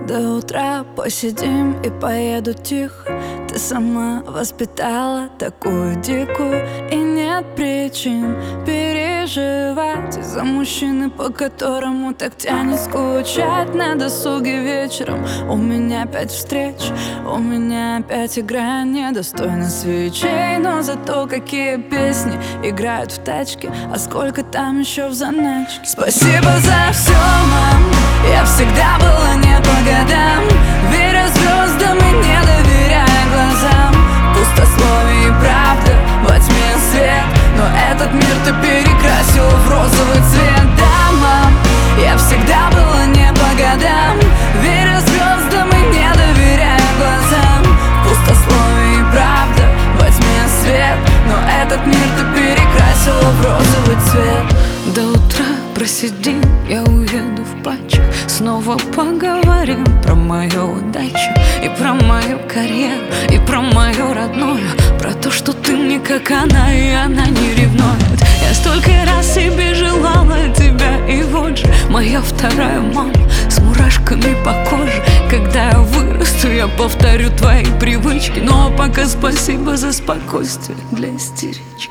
До утра посидим и поеду тихо. Ты сама воспитала такую дикую, и нет причин переживать из-за мужчины, по которому так тянет скучать. На досуге вечером у меня опять встреч, у меня опять игра недостойна свечей. Но зато какие песни играют в тачке, а сколько там еще в заначке. Спасибо за все, мам, я всегда была не по годам, веря звездам и не доверяя глазам. Пустословие и правда, во тьме свет, но этот мир ты перекрасила в розовый цвет. Да, мам, я всегда была не по годам, веря звездам и не доверяя глазам. Пустословие и правда, во тьме свет, но этот мир ты перекрасила в розовый цвет. До утра просидим, я уеду в патчах. Снова поговорим про мою удачу и про мою карьеру, и про мою родную, про то, что ты мне как она, и она не ревнует. Я столько раз себе желала тебя, и вот же моя вторая мама с мурашками по коже. Когда я вырасту, я повторю твои привычки. Ну а пока спасибо за спокойствие для истерички.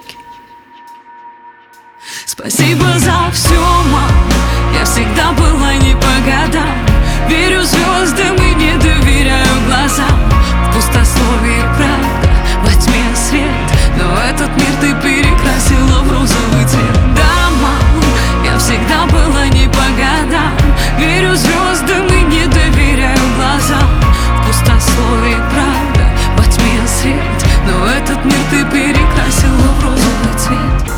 Спасибо за все, мам, я всегда была не по годам, верю звездам и не доверяю глазам. В пустословии правда, во тьме свет, но этот мир ты перекрасила в розовый цвет. Да, мам, я всегда была не по годам, верю звездам и не доверяю глазам. В пустословии правда, во тьме свет, но этот мир ты перекрасила в розовый цвет.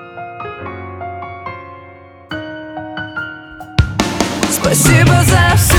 Спасибо за все.